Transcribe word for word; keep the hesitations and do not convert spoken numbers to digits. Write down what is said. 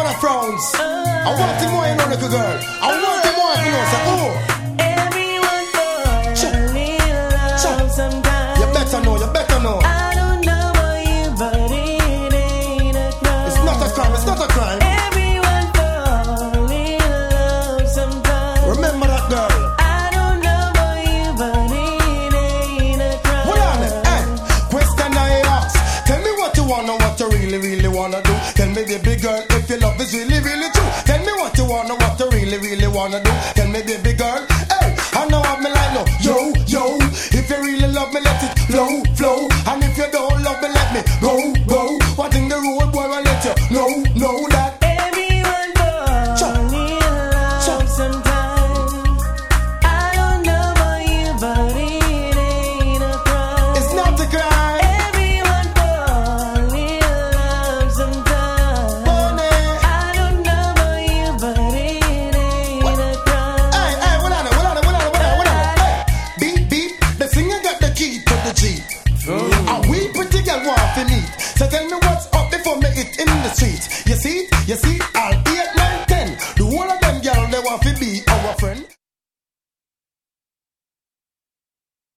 one of frowns. I want the more you know, little girl. I want the more you know, say, oh. Everyone falls in love sometimes. You better know, you better know. I don't know about you, but it ain't a crime. It's not a crime, it's not a crime. Everyone falls in love sometimes. Remember that girl. I don't know about you, but it ain't a crime. Hold on, eh? Question I ask. Tell me what you wanna, what you really, really wanna do. Tell me, baby girl, if your love is really, really true. Tell me what you wanna, what you really, really wanna do. Tell me, baby girl, hey, I know what me like, no. Yo, yo, if you really love me, let it flow, flow. And if you don't love me, let me go, go. What in the road, boy, I let you know, know that. Everyone falls in love sometimes. I don't know about you, but it ain't a crime. It's not a crime. Everyone falls in love sometimes. Money. I don't know about you, but it ain't a crime. Hey, hey, what on it, what on it, what on it, what on it, what on it? Hey, beep, beep, the singer got the key to the Jeep. And we pretty girl want to meet. So tell me what's up before me it in the street. You see, you see, I'll